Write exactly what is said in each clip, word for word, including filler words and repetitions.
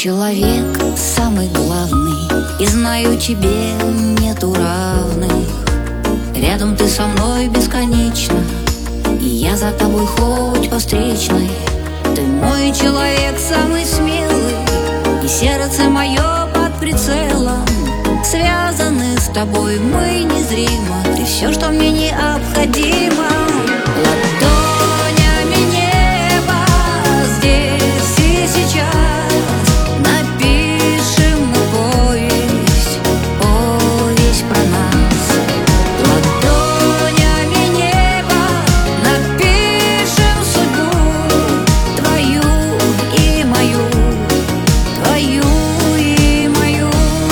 человек самый главный, и знаю, тебе нету равных. Рядом ты со мной бесконечно, и я за тобой хоть по встречной. Ты мой человек самый смелый, и сердце мое под прицелом. Связаны с тобой мы незримо, ты все, что мне необходимо. Ладонями небо здесь и сейчас напишем мы повесть, повесть про нас. Ладонями небо напишем судьбу твою и мою, твою и мою.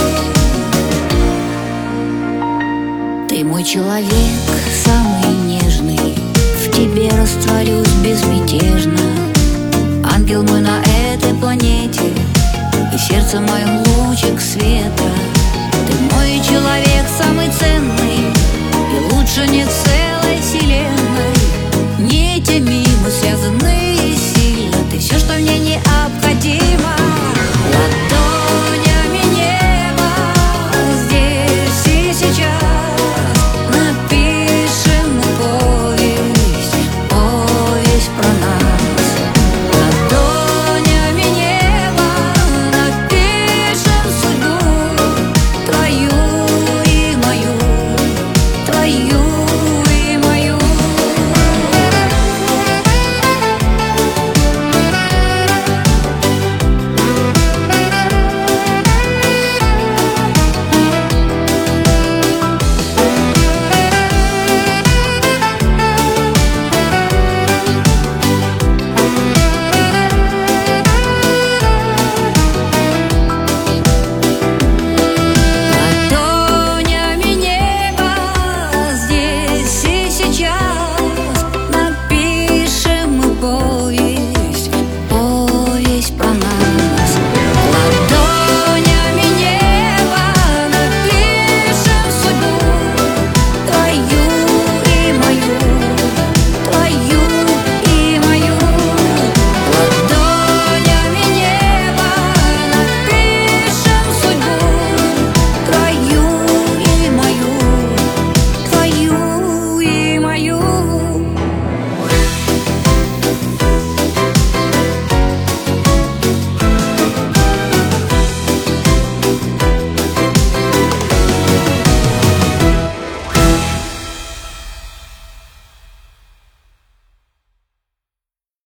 Ты мой человек самый нежный, в тебе растворюсь безмятежно. Ангел мой на этой планете, и в сердце моем лучик света. Ты мой человек самый ценный, и лучше нет целой вселенной. Нитями мы связаны сильно, ты все, что мне необходимо.